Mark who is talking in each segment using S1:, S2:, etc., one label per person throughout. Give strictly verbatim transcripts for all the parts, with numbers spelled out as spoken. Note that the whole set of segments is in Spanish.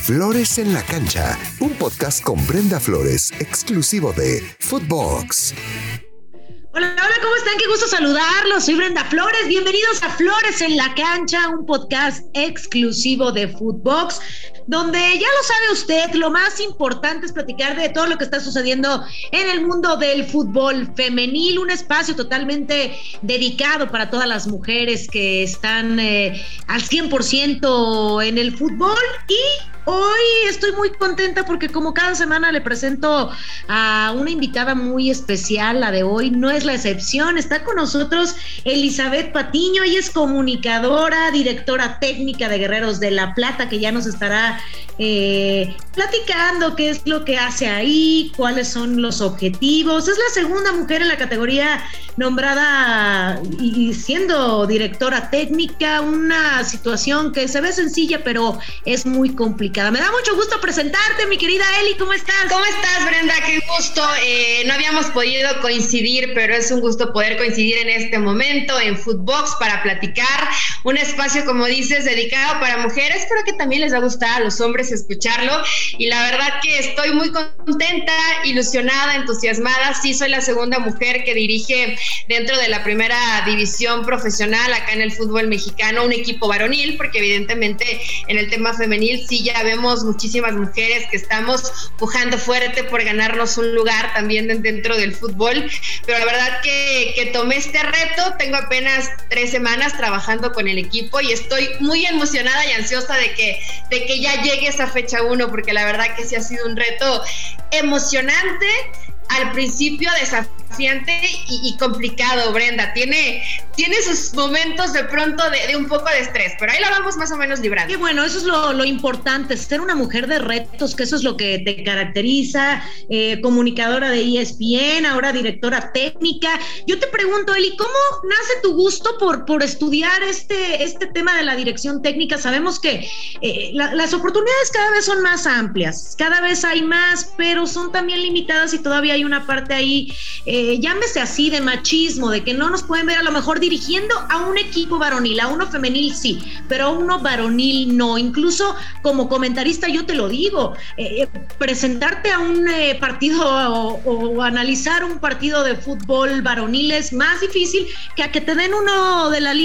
S1: Flores en la Cancha, un podcast con Brenda Flores, exclusivo de Footbox.
S2: Hola, hola, ¿cómo están? Qué gusto saludarlos. Soy Brenda Flores. Bienvenidos a Flores en la Cancha, un podcast exclusivo de Footbox, donde ya lo sabe usted, lo más importante es platicar de todo lo que está sucediendo en el mundo del fútbol femenil, un espacio totalmente dedicado para todas las mujeres que están eh, al cien por ciento en el fútbol. Y hoy estoy muy contenta porque como cada semana le presento a una invitada muy especial, la de hoy no es la excepción. Está con nosotros Elizabeth Patiño, ella es comunicadora, directora técnica de Guerreros de la Plata, que ya nos estará eh, platicando qué es lo que hace ahí, cuáles son los objetivos. Es la segunda mujer en la categoría nombrada y siendo directora técnica, una situación que se ve sencilla pero es muy complicada. Me da mucho gusto presentarte, mi querida Eli, ¿cómo estás?
S3: ¿Cómo estás, Brenda? Qué gusto. Eh, no habíamos podido coincidir, pero es un gusto poder coincidir en este momento en Footbox para platicar. Un espacio, como dices, dedicado para mujeres. Espero que también les va a gustar a los hombres escucharlo. Y la verdad que estoy muy contenta, ilusionada, entusiasmada. Sí, soy la segunda mujer que dirige dentro de la primera división profesional acá en el fútbol mexicano un equipo varonil, porque evidentemente en el tema femenil sí ya vemos muchísimas mujeres que estamos pujando fuerte por ganarnos un lugar también dentro del fútbol, pero la verdad que, que tomé este reto. Tengo apenas tres semanas trabajando con el equipo y estoy muy emocionada y ansiosa de que, de que ya llegue esa fecha uno, porque la verdad que sí ha sido un reto emocionante, al principio desafiante y, y complicado, Brenda. Tiene, tiene sus momentos de pronto de, de un poco de estrés, pero ahí la vamos más o menos librando.
S2: Qué bueno, eso es lo, lo importante, ser una mujer de retos, que eso es lo que te caracteriza, eh, comunicadora de E S P N, ahora directora técnica. Yo te pregunto, Eli, ¿cómo nace tu gusto por, por estudiar este, este tema de la dirección técnica? Sabemos que eh, la, las oportunidades cada vez son más amplias, cada vez hay más, pero son también limitadas y todavía hay una parte ahí, eh, llámese así, de machismo, de que no nos pueden ver a lo mejor dirigiendo a un equipo varonil, a uno femenil sí, pero a uno varonil no. Incluso como comentarista yo te lo digo, eh, presentarte a un eh, partido o, o analizar un partido de fútbol varonil es más difícil que a que te den uno de la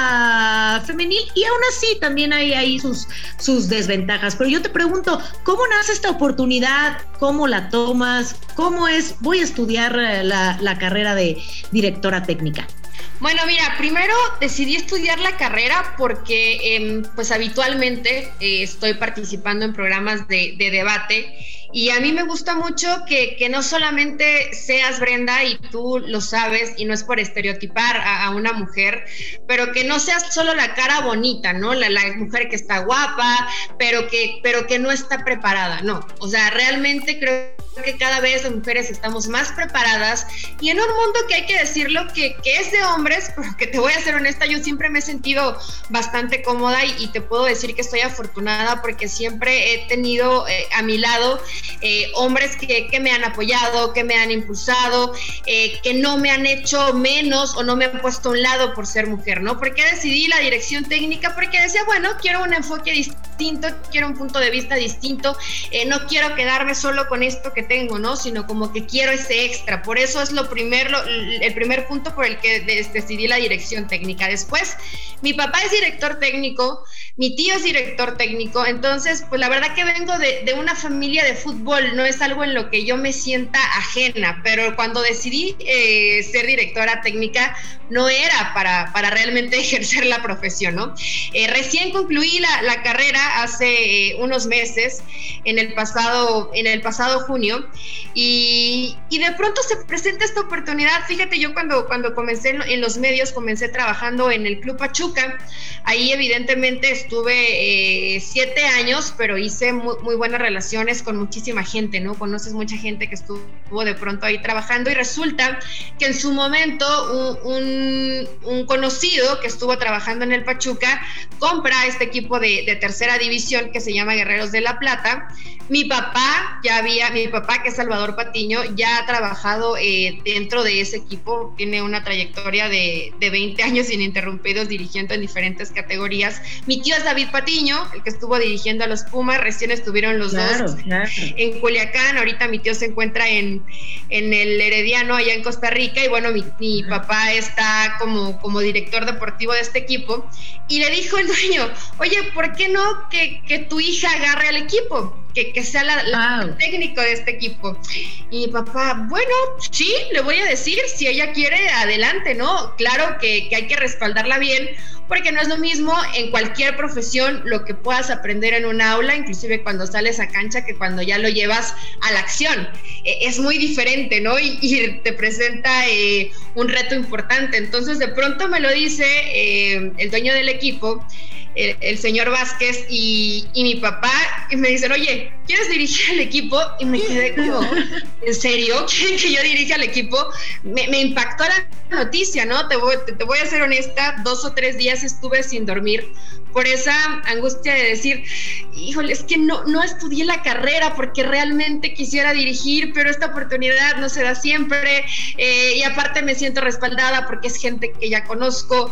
S2: liga femenil, y aún así también hay ahí sus, sus desventajas. Pero yo te pregunto, ¿cómo nace esta oportunidad? ¿Cómo la tomas? ¿Cómo es? Voy a estudiar la, la carrera de directora técnica.
S3: Bueno, mira, primero decidí estudiar la carrera porque eh, pues habitualmente eh, estoy participando en programas de, de debate, y a mí me gusta mucho que, que no solamente seas, Brenda, y tú lo sabes, y no es por estereotipar a, a una mujer, pero que no seas solo la cara bonita, ¿no? La, la mujer que está guapa, pero que, pero que no está preparada, no. O sea, realmente creo que cada vez las mujeres estamos más preparadas, y en un mundo que hay que decirlo que, que es de hombres, pero que te voy a ser honesta, yo siempre me he sentido bastante cómoda y, y te puedo decir que estoy afortunada porque siempre he tenido eh, a mi lado eh, hombres que, que me han apoyado, que me han impulsado, eh, que no me han hecho menos o no me han puesto a un lado por ser mujer, ¿no? ¿Por qué decidí la dirección técnica? Porque decía, bueno, quiero un enfoque distinto, quiero un punto de vista distinto, eh, no quiero quedarme solo con esto que tengo, ¿no? Sino como que quiero ese extra. Por eso es lo primero, el primer punto por el que decidí la dirección técnica. Después, mi papá es director técnico, mi tío es director técnico, entonces, pues la verdad que vengo de, de una familia de fútbol, no es algo en lo que yo me sienta ajena, pero cuando decidí eh, ser directora técnica, no era para, para realmente ejercer la profesión, ¿no? Eh, recién concluí la, la carrera hace eh, unos meses, en el pasado, en el pasado junio, y, y de pronto se presenta esta oportunidad. Fíjate, yo cuando, cuando comencé en, en los medios, comencé trabajando en el Club Pachuca. Ahí evidentemente estuve eh, siete años, pero hice muy, muy buenas relaciones con muchísima gente, ¿no? Conoces mucha gente que estuvo de pronto ahí trabajando, y resulta que en su momento un, un, un conocido que estuvo trabajando en el Pachuca compra este equipo de, de tercera división que se llama Guerreros de la Plata. Mi papá ya había, mi papá que es Salvador Patiño, ya ha trabajado eh, dentro de ese equipo, tiene una trayectoria de, de veinte años ininterrumpidos dirigiendo en diferentes categorías. Mi tío tío es David Patiño, el que estuvo dirigiendo a los Pumas, recién estuvieron los claro, dos claro. en Culiacán, ahorita mi tío se encuentra en, en el Herediano, allá en Costa Rica, y bueno, mi, mi papá está como, como director deportivo de este equipo, y le dijo el dueño, oye, ¿por qué no que, que tu hija agarre al equipo? Que, que sea la, la wow. técnico de este equipo. Y mi papá, bueno, sí, le voy a decir, si ella quiere, adelante, ¿no? Claro que, que hay que respaldarla bien, porque no es lo mismo en cualquier profesión lo que puedas aprender en un aula, inclusive cuando sales a cancha, que cuando ya lo llevas a la acción. Eh, es muy diferente, ¿no? Y, y te presenta eh, un reto importante. Entonces, de pronto me lo dice eh, el dueño del equipo, El, el señor Vázquez y, y mi papá, y me dicen, oye, ¿quieres dirigir al equipo? Y me quedé como, ¿en serio? ¿Quieren que yo dirija al equipo? Me, me impactó la noticia, ¿no? Te voy, te, te voy a ser honesta, dos o tres días estuve sin dormir por esa angustia de decir, híjole, es que no, no estudié la carrera porque realmente quisiera dirigir, pero esta oportunidad no se da siempre, eh, y aparte me siento respaldada porque es gente que ya conozco,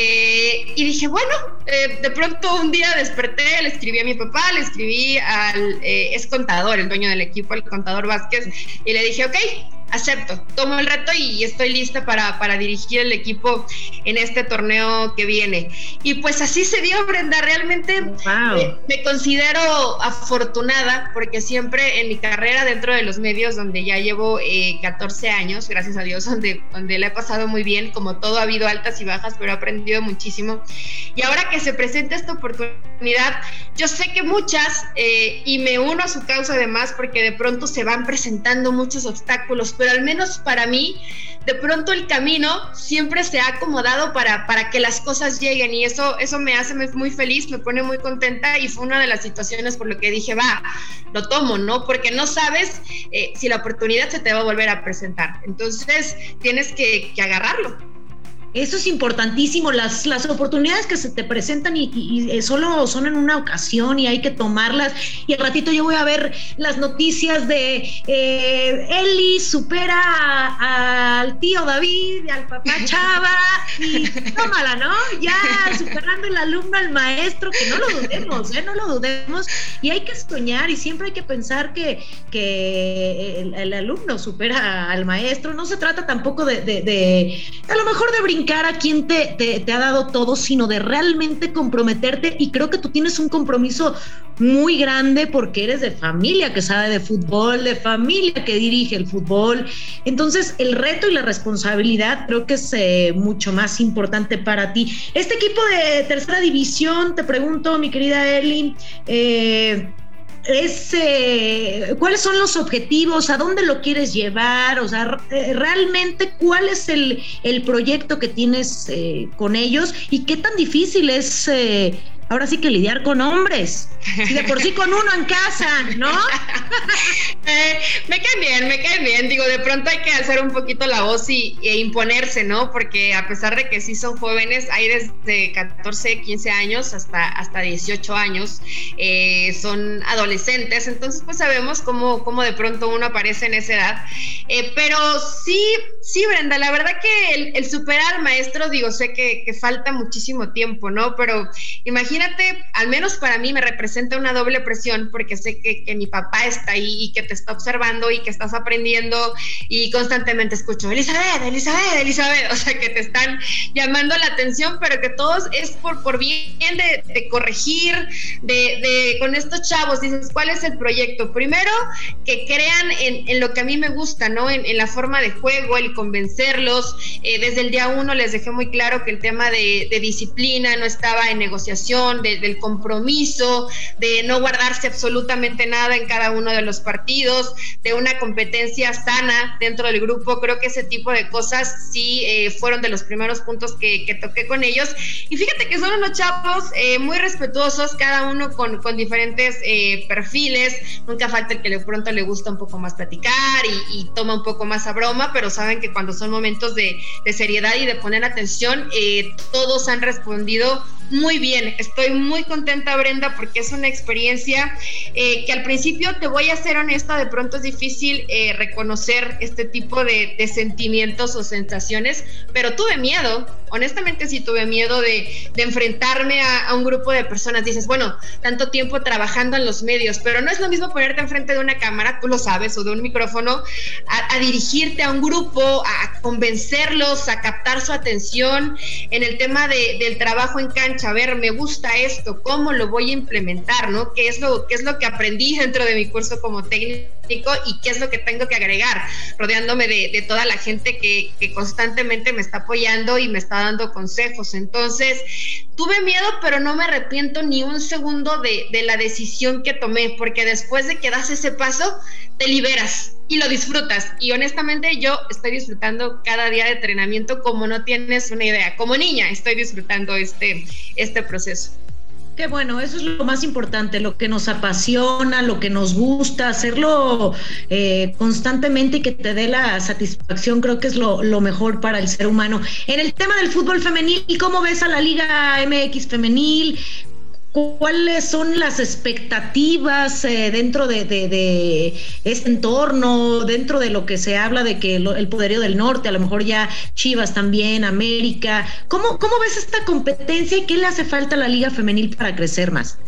S3: eh, y dije, bueno, eh, de pronto un día desperté, le escribí a mi papá, le escribí al, eh, es contador, el dueño del equipo, el contador Vázquez, y le dije, ok, acepto, tomo el reto y estoy lista para, para dirigir el equipo en este torneo que viene. Y pues así se dio, Brenda, realmente wow. me, me considero afortunada porque siempre en mi carrera dentro de los medios, donde ya llevo eh, catorce años, gracias a Dios, donde, donde la he pasado muy bien, como todo ha habido altas y bajas, pero he aprendido muchísimo. Y ahora que se presenta esta oportunidad, yo sé que muchas, eh, y me uno a su causa además, porque de pronto se van presentando muchos obstáculos, pero al menos para mí, de pronto el camino siempre se ha acomodado para, para que las cosas lleguen, y eso, eso me hace muy feliz, me pone muy contenta, y fue una de las situaciones por lo que dije, va, lo tomo, ¿no? Porque no sabes eh, si la oportunidad se te va a volver a presentar, entonces tienes que, que agarrarlo.
S2: Eso es importantísimo, las, las oportunidades que se te presentan y, y, y solo son en una ocasión y hay que tomarlas, y al ratito yo voy a ver las noticias de eh, Eli supera a, al tío David y al papá Chava y tómala, ¿no? Ya superando el alumno al maestro, que no lo dudemos, ¿eh? No lo dudemos, y hay que soñar y siempre hay que pensar que, que el, el alumno supera al maestro. No se trata tampoco de, de, de a lo mejor de brincar a quien te, te, te ha dado todo, sino de realmente comprometerte, y creo que tú tienes un compromiso muy grande porque eres de familia que sabe de fútbol, de familia que dirige el fútbol, entonces el reto y la responsabilidad creo que es eh, mucho más importante para ti. Este equipo de tercera división, te pregunto, mi querida Eli, eh, Es, eh, ¿cuáles son los objetivos? ¿A dónde lo quieres llevar? O sea, eh, realmente, ¿cuál es el, el proyecto que tienes eh, con ellos? ¿Y qué tan difícil es eh, ahora sí que lidiar con hombres? Y de por sí con uno en casa, ¿no?
S3: eh, me caen bien, me caen bien. Digo, de pronto hay que alzar un poquito la voz y, e imponerse, ¿no? Porque a pesar de que sí son jóvenes, hay desde catorce, quince años hasta, hasta dieciocho años, eh, son adolescentes, entonces pues sabemos cómo, cómo de pronto uno aparece en esa edad. Eh, pero sí, sí, Brenda, la verdad que el, el superar al maestro, digo, sé que, que falta muchísimo tiempo, ¿no? Pero imagínate, al menos para mí me representa una doble presión, porque sé que, que mi papá está ahí y que te está observando y que estás aprendiendo, y constantemente escucho Elizabeth, Elizabeth, Elizabeth, o sea, que te están llamando la atención, pero que todos es por, por bien de, de corregir, de, de con estos chavos, dices, ¿cuál es el proyecto? Primero, que crean en, en lo que a mí me gusta, ¿no? En, en la forma de juego, el convencerlos. Eh, desde el día uno les dejé muy claro que el tema de, de disciplina no estaba en negociación, de, del compromiso, de no guardarse absolutamente nada en cada uno de los partidos, de una competencia sana dentro del grupo. Creo que ese tipo de cosas sí eh, fueron de los primeros puntos que, que toqué con ellos, y fíjate que son unos chavos eh, muy respetuosos, cada uno con, con diferentes eh, perfiles. Nunca falta el que de pronto le gusta un poco más platicar y, y toma un poco más a broma, pero saben que cuando son momentos de, de seriedad y de poner atención, eh, todos han respondido muy bien. Estoy muy contenta, Brenda, porque es una experiencia eh, que al principio, te voy a ser honesta, de pronto es difícil eh, reconocer este tipo de, de sentimientos o sensaciones, pero tuve miedo, honestamente sí tuve miedo de, de enfrentarme a, a un grupo de personas. Dices, bueno, tanto tiempo trabajando en los medios, pero no es lo mismo ponerte enfrente de una cámara, tú lo sabes, o de un micrófono, a, a dirigirte a un grupo, a convencerlos, a captar su atención en el tema de, del trabajo en cancha. A ver, me gusta esto, ¿cómo lo voy a implementar, no? ¿Qué es lo, qué es lo que aprendí dentro de mi curso como técnico y qué es lo que tengo que agregar? Rodeándome de, de toda la gente que, que constantemente me está apoyando y me está dando consejos. Entonces, tuve miedo, pero no me arrepiento ni un segundo de, de la decisión que tomé, porque después de que das ese paso, te liberas y lo disfrutas. Y honestamente yo estoy disfrutando cada día de entrenamiento como no tienes una idea. Como niña estoy disfrutando este, este proceso.
S2: Qué bueno, eso es lo más importante, lo que nos apasiona, lo que nos gusta, hacerlo eh, constantemente y que te dé la satisfacción, creo que es lo, lo mejor para el ser humano. En el tema del fútbol femenil, ¿cómo ves a la Liga M X femenil? ¿Cuáles son las expectativas eh, dentro de, de, de este entorno, dentro de lo que se habla de que lo, el poderío del norte, a lo mejor ya Chivas también, América? ¿Cómo, cómo ves esta competencia y qué le hace falta a la Liga Femenil para crecer más?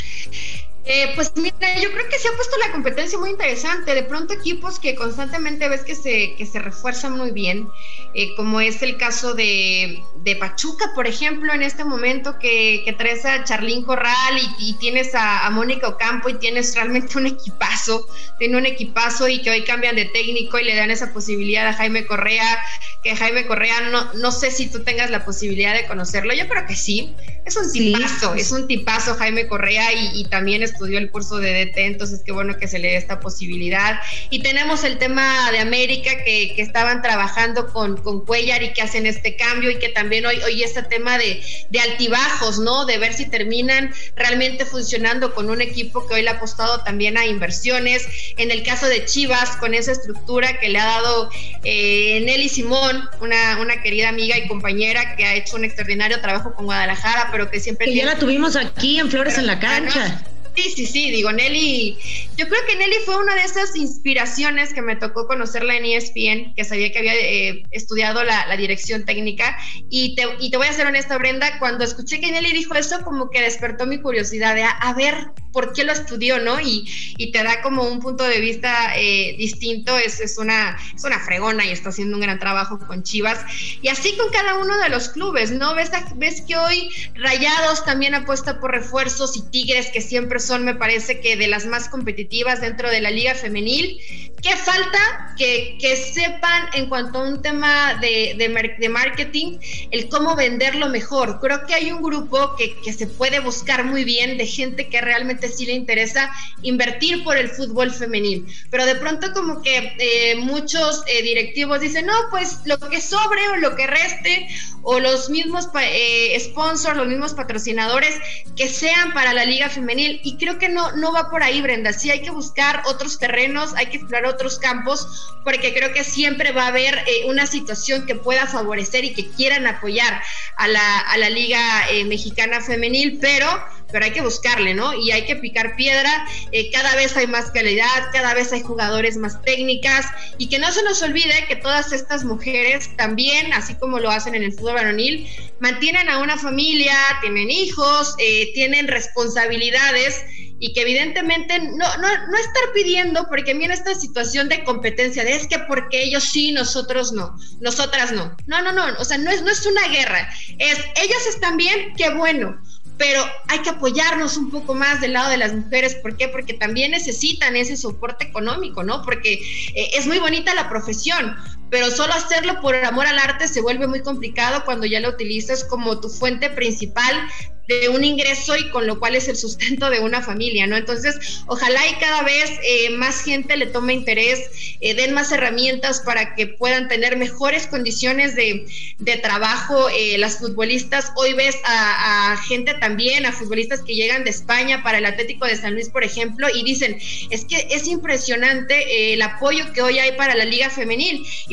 S3: Eh, pues mira, yo creo que se ha puesto la competencia muy interesante. De pronto equipos que constantemente ves que se, que se refuerzan muy bien, eh, como es el caso de, de Pachuca, por ejemplo, en este momento que, que traes a Charlín Corral y, y tienes a, a Mónica Ocampo y tienes realmente un equipazo, tiene un equipazo y que hoy cambian de técnico y le dan esa posibilidad a Jaime Correa, que Jaime Correa, no, no sé si tú tengas la posibilidad de conocerlo, yo creo que sí, es un tipazo, sí. es un tipazo Jaime Correa y, y también estudió el curso de D T, entonces qué bueno que se le dé esta posibilidad. Y tenemos el tema de América que, que estaban trabajando con, con Cuellar y que hacen este cambio y que también hoy, hoy este tema de, de altibajos, ¿no? De ver si terminan realmente funcionando con un equipo que hoy le ha apostado también a inversiones. En el caso de Chivas, con esa estructura que le ha dado eh, Nelly Simón, una, una querida amiga y compañera que ha hecho un extraordinario trabajo con Guadalajara, pero que siempre...
S2: Que
S3: tiene...
S2: ya la tuvimos aquí en Flores pero, en la Cancha.
S3: ¿no? Sí, sí, sí, digo, Nelly, yo creo que Nelly fue una de esas inspiraciones que me tocó conocerla en E S P N, que sabía que había eh, estudiado la, la dirección técnica, y te, y te voy a ser honesta, Brenda, cuando escuché que Nelly dijo eso, como que despertó mi curiosidad de a, a ver por qué lo estudió, ¿no? Y, y te da como un punto de vista eh, distinto, es, es, una, es una fregona y está haciendo un gran trabajo con Chivas, y así con cada uno de los clubes, ¿no? Ves, ves que hoy Rayados también apuesta por refuerzos y Tigres, que siempre son, me parece que de las más competitivas dentro de la liga femenil. ¿Qué falta? Que, que sepan en cuanto a un tema de, de, de marketing, el cómo venderlo mejor. Creo que hay un grupo que, que se puede buscar muy bien de gente que realmente sí le interesa invertir por el fútbol femenil, pero de pronto como que eh, muchos eh, directivos dicen, no, pues lo que sobre o lo que reste, o los mismos eh, sponsors, los mismos patrocinadores que sean para la liga femenil, y creo que no, no va por ahí, Brenda. Sí hay que buscar otros terrenos, hay que explorar otros campos, porque creo que siempre va a haber eh, una situación que pueda favorecer y que quieran apoyar a la, a la liga eh, mexicana femenil, pero pero hay que buscarle, ¿no? Y hay que picar piedra. Eh, cada vez hay más calidad, cada vez hay jugadores más técnicas, y que no se nos olvide que todas estas mujeres también, así como lo hacen en el fútbol varonil, mantienen a una familia, tienen hijos, eh, tienen responsabilidades, y que evidentemente no, no, no estar pidiendo, porque viene esta situación de competencia, de es que porque ellos sí, nosotros no, nosotras no. No, no, no, o sea, no es, no es una guerra, es ellas están bien, qué bueno, pero hay que apoyarnos un poco más del lado de las mujeres. ¿Por qué? Porque también necesitan ese soporte económico, ¿no? Porque eh, es muy bonita la profesión, pero solo hacerlo por amor al arte se vuelve muy complicado cuando ya lo utilizas como tu fuente principal de un ingreso y con lo cual es el sustento de una familia, ¿no? Entonces, ojalá y cada vez eh, más gente le tome interés, eh, den más herramientas para que puedan tener mejores condiciones de, de trabajo. Eh, las futbolistas, hoy ves a, a gente también, a futbolistas que llegan de España para el Atlético de San Luis, por ejemplo, y dicen, es que es impresionante eh, el apoyo que hoy hay para la liga femenil, y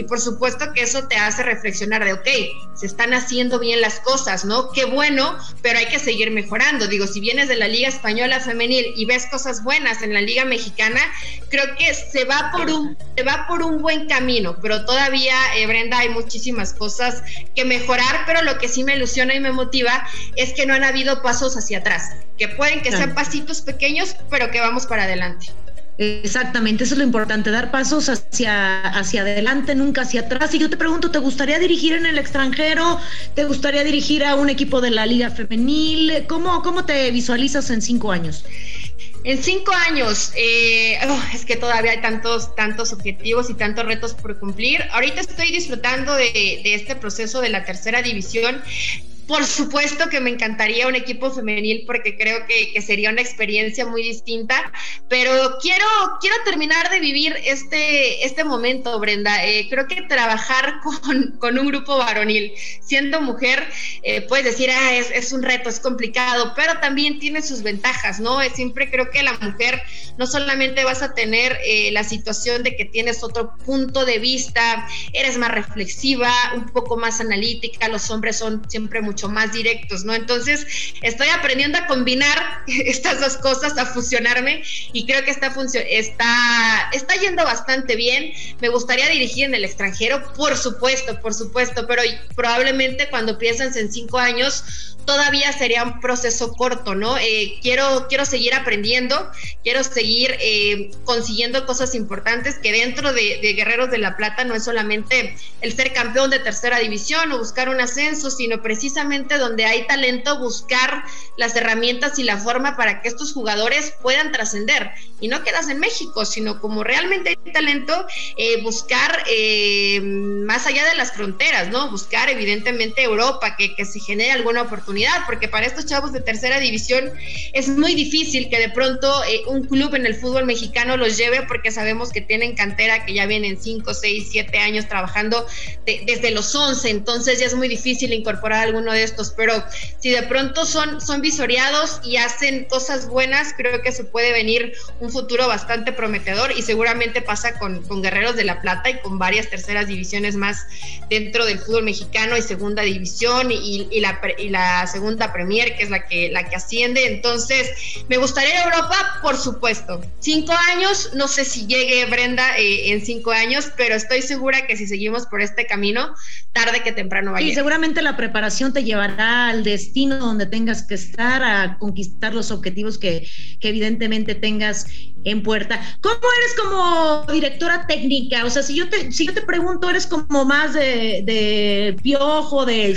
S3: y por supuesto que eso te hace reflexionar de, ok, se están haciendo bien las cosas, ¿no? Qué bueno, pero hay que seguir mejorando. Digo, si vienes de la Liga Española Femenil y ves cosas buenas en la Liga Mexicana, creo que se va por un, se va por un buen camino, pero todavía, eh, Brenda, hay muchísimas cosas que mejorar, pero lo que sí me ilusiona y me motiva es que no han habido pasos hacia atrás, que pueden que sean pasitos pequeños, pero que vamos para adelante.
S2: Exactamente, eso es lo importante, dar pasos hacia, hacia adelante, nunca hacia atrás. Y yo te pregunto, ¿te gustaría dirigir en el extranjero? ¿Te gustaría dirigir a un equipo de la Liga Femenil? ¿Cómo, cómo te visualizas en cinco años?
S3: En cinco años, eh, oh, es que todavía hay tantos, tantos objetivos y tantos retos por cumplir. Ahorita estoy disfrutando de, de este proceso de la tercera división. Por supuesto que me encantaría un equipo femenil porque creo que, que sería una experiencia muy distinta, pero quiero, quiero terminar de vivir este, este momento, Brenda. Eh, creo que trabajar con, con un grupo varonil, siendo mujer, eh, puedes decir, ah, es, es un reto, es complicado, pero también tiene sus ventajas, ¿no? Siempre creo que la mujer no solamente vas a tener eh, la situación de que tienes otro punto de vista, eres más reflexiva, un poco más analítica, los hombres son siempre muy mucho más directos, ¿no? Entonces estoy aprendiendo a combinar estas dos cosas, a fusionarme, y creo que está, funcio- está, está yendo bastante bien. Me gustaría dirigir en el extranjero, por supuesto, por supuesto, pero probablemente cuando pienses en cinco años todavía sería un proceso corto, ¿no? Eh, quiero, quiero seguir aprendiendo, quiero seguir eh, consiguiendo cosas importantes, que dentro de, de Guerreros de la Plata no es solamente el ser campeón de tercera división o buscar un ascenso, sino precisamente donde hay talento, buscar las herramientas y la forma para que estos jugadores puedan trascender, y no quedas en México, sino como realmente hay talento, eh, buscar eh, más allá de las fronteras, ¿no? Buscar evidentemente Europa, que, que se genere alguna oportunidad, porque para estos chavos de tercera división es muy difícil que de pronto eh, un club en el fútbol mexicano los lleve, porque sabemos que tienen cantera que ya vienen cinco, seis, siete años trabajando de, desde los once, entonces ya es muy difícil incorporar a alguno de estos, pero si de pronto son, son visoreados y hacen cosas buenas, creo que se puede venir un futuro bastante prometedor, y seguramente pasa con, con Guerreros de la Plata y con varias terceras divisiones más dentro del fútbol mexicano, y segunda división y, y, la, y la segunda Premier, que es la que, la que asciende. Entonces me gustaría Europa, por supuesto. Cinco años, no sé si llegue, Brenda, eh, en cinco años, pero estoy segura que si seguimos por este camino, tarde que temprano va a llegar.
S2: Y seguramente la preparación te llevará al destino donde tengas que estar, a conquistar los objetivos que, que evidentemente tengas en puerta. ¿Cómo eres como directora técnica? O sea, si yo te, si yo te pregunto, ¿eres como más de, de piojo, de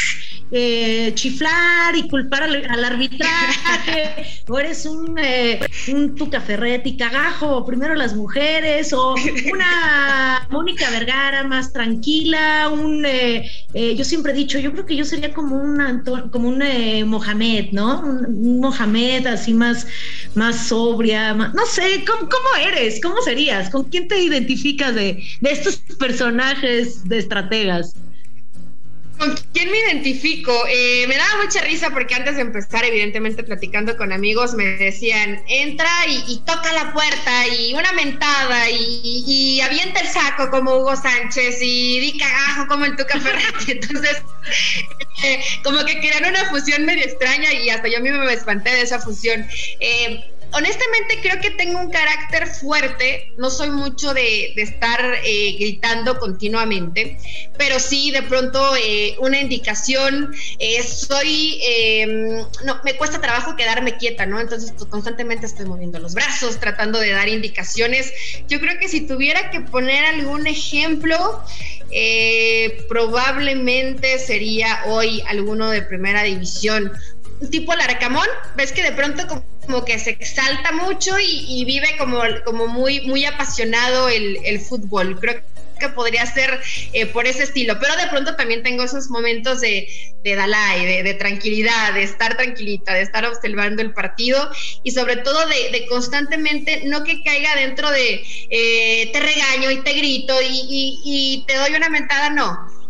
S2: eh, chiflar y culpar al, al arbitraje? ¿O eres un, eh, un Tuca Ferretti cagajo, primero las mujeres? ¿O una Mónica Vergara más tranquila? Un, eh, eh, yo siempre he dicho, yo creo que yo sería como un, Anton, como un eh, Mohamed, ¿no? Un, un Mohamed así más, más sobria, más, no sé, ¿cómo, ¿cómo eres? ¿Cómo serías? ¿Con quién te identificas de, de estos personajes de estrategas?
S3: ¿Con quién me identifico? Eh, me daba mucha risa porque antes de empezar, evidentemente platicando con amigos, me decían, entra y, y toca la puerta y una mentada y, y avienta el saco como Hugo Sánchez y di cagajo como el Tuca Ferretti. Entonces, eh, como que crearon una fusión medio extraña y hasta yo mismo me espanté de esa fusión. Eh, Honestamente creo que tengo un carácter fuerte, no soy mucho de, de estar eh, gritando continuamente, pero sí de pronto eh, una indicación, eh, soy, eh, no, me cuesta trabajo quedarme quieta, ¿no? Entonces pues, constantemente estoy moviendo los brazos, tratando de dar indicaciones. Yo creo que si tuviera que poner algún ejemplo, eh, probablemente sería hoy alguno de primera división, tipo Larcamón, ves que de pronto como como que se exalta mucho y, y vive como, como muy, muy apasionado el, el fútbol. Creo que podría ser eh, por ese estilo, pero de pronto también tengo esos momentos de, de Dalai, de, de tranquilidad, de estar tranquilita, de estar observando el partido y sobre todo de, de constantemente, no que caiga dentro de eh, te regaño y te grito y, y, y te doy una mentada, no.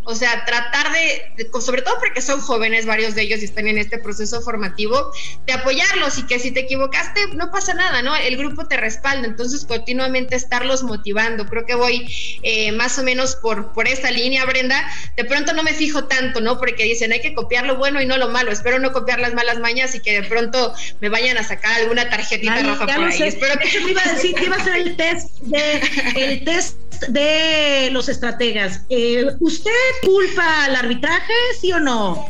S3: O sea, tratar de, de, sobre todo porque son jóvenes, varios de ellos y están en este proceso formativo, de apoyarlos y que si te equivocaste no pasa nada, ¿no? El grupo te respalda, entonces continuamente estarlos motivando. Creo que voy eh, más o menos por, por esa línea, Brenda. De pronto no me fijo tanto, ¿no? Porque dicen hay que copiar lo bueno y no lo malo. Espero no copiar las malas mañas y que de pronto me vayan a sacar alguna tarjetita
S2: Ay,
S3: roja por ahí.
S2: Sé.
S3: Espero que...
S2: Eso me iba a decir que iba a ser el test de, el test de los estrategas. Eh, ¿Usted culpa al arbitraje, sí o no?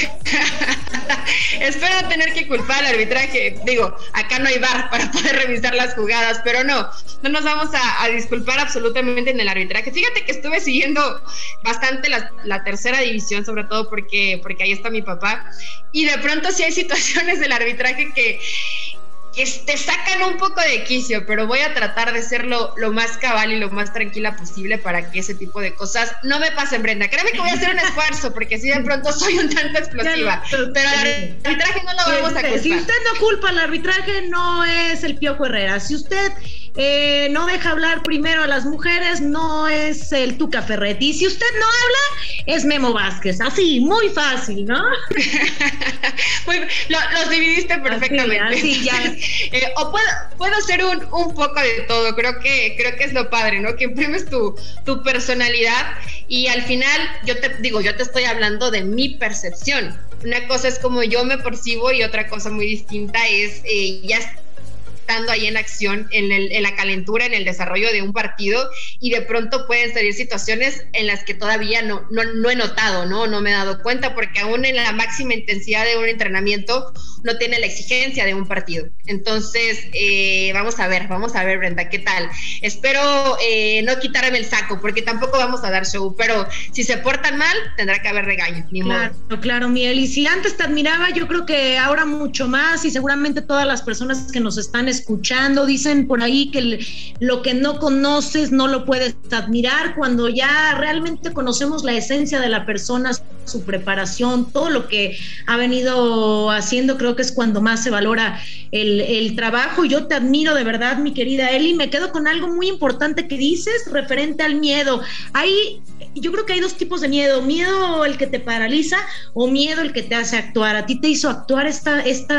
S3: Espero tener que culpar al arbitraje. Digo, acá no hay V A R para poder revisar las jugadas, pero no, no nos vamos a, a disculpar absolutamente en el arbitraje. Fíjate que estuve siguiendo bastante la, la tercera división, sobre todo porque, porque ahí está mi papá, y de pronto sí hay situaciones del arbitraje que que te sacan un poco de quicio, pero voy a tratar de ser lo, lo más cabal y lo más tranquila posible para que ese tipo de cosas no me pasen, Brenda. Créeme que voy a hacer un esfuerzo, porque si de pronto soy un tanto explosiva, pero el arbitraje no lo vamos a culpar.
S2: Si usted no culpa al arbitraje, no es el Piojo Herrera. Si usted eh, no deja hablar primero a las mujeres, no es el Tuca Ferretti. Y si usted no habla, es Memo Vázquez. Así, muy fácil, ¿no?
S3: Muy, lo, los dividiste perfectamente.
S2: Así, así ya.
S3: Eh, o puedo, puedo ser un, un poco de todo, creo que, creo que es lo padre, ¿no? Que imprimes tu, tu personalidad y al final, yo te digo, yo te estoy hablando de mi percepción. Una cosa es como yo me percibo y otra cosa muy distinta es eh, ya estando ahí en acción, en, el, en la calentura, en el desarrollo de un partido, y de pronto pueden salir situaciones en las que todavía no, no, no he notado, ¿no? No me he dado cuenta, porque aún en la máxima intensidad de un entrenamiento no tiene la exigencia de un partido. Entonces, eh, vamos a ver, vamos a ver, Brenda, ¿qué tal? Espero eh, no quitarme el saco, porque tampoco vamos a dar show, pero si se portan mal, tendrá que haber regaño, ni
S2: claro,
S3: modo.
S2: Claro, Miel, y si antes te admiraba, yo creo que ahora mucho más, y seguramente todas las personas que nos están escuchando dicen por ahí que el, lo que no conoces no lo puedes admirar. Cuando ya realmente conocemos la esencia de la persona, su preparación, todo lo que ha venido haciendo, creo que es cuando más se valora el, el trabajo. Yo te admiro de verdad, mi querida Eli. Me quedo con algo muy importante que dices referente al miedo. Hay, yo creo que hay dos tipos de miedo: miedo el que te paraliza o miedo el que te hace actuar. A ti te hizo actuar esta,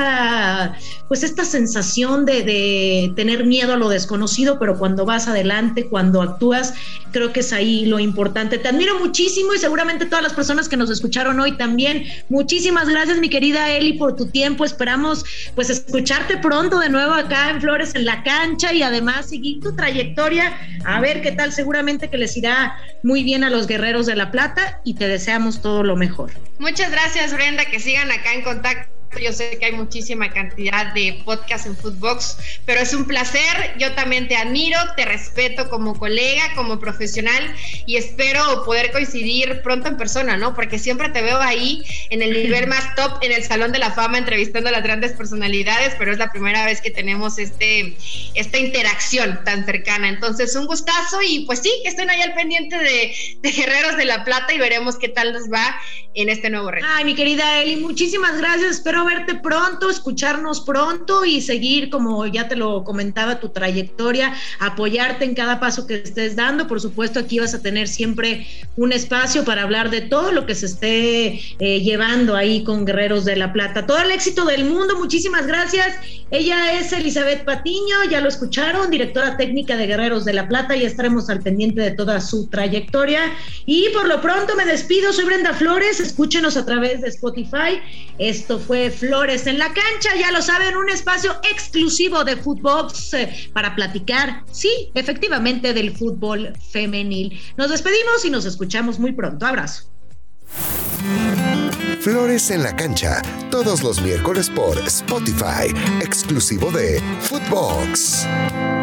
S2: esta, pues esta sensación de, de tener miedo a lo desconocido, pero cuando vas adelante, cuando actúas, creo que es ahí lo importante. Te admiro muchísimo y seguramente todas las personas que nos escucharon hoy también. Muchísimas gracias, mi querida Eli, por tu tiempo. Esperamos pues escucharte pronto de nuevo acá en Flores en la Cancha y además seguir tu trayectoria, a ver qué tal. Seguramente que les irá muy bien a los Guerreros de la Plata y te deseamos todo lo mejor.
S3: Muchas gracias, Brenda, que sigan acá en contacto. Yo sé que hay muchísima cantidad de podcasts en Footbox, pero es un placer. Yo también te admiro, te respeto como colega, como profesional, y espero poder coincidir pronto en persona, ¿no? Porque siempre te veo ahí en el nivel más top, en el Salón de la Fama, entrevistando a las grandes personalidades, pero es la primera vez que tenemos este, esta interacción tan cercana. Entonces, un gustazo, y pues sí, que estén ahí al pendiente de, de Guerreros de la Plata y veremos qué tal nos va en este nuevo reto.
S2: Ay, mi querida Eli, muchísimas gracias. Espero verte pronto, escucharnos pronto y seguir, como ya te lo comentaba, tu trayectoria, apoyarte en cada paso que estés dando. Por supuesto, aquí vas a tener siempre un espacio para hablar de todo lo que se esté eh, llevando ahí con Guerreros de la Plata. Todo el éxito del mundo, muchísimas gracias. Ella es Elizabeth Patiño, ya lo escucharon, directora técnica de Guerreros de la Plata. Ya estaremos al pendiente de toda su trayectoria. Y por lo pronto me despido, soy Brenda Flores, escúchenos a través de Spotify. Esto fue Flores en la Cancha, ya lo saben, un espacio exclusivo de Footbox eh, para platicar, sí, efectivamente, del fútbol femenil. Nos despedimos y nos escuchamos muy pronto. Abrazo.
S1: Flores en la Cancha, todos los miércoles por Spotify, exclusivo de Footbox.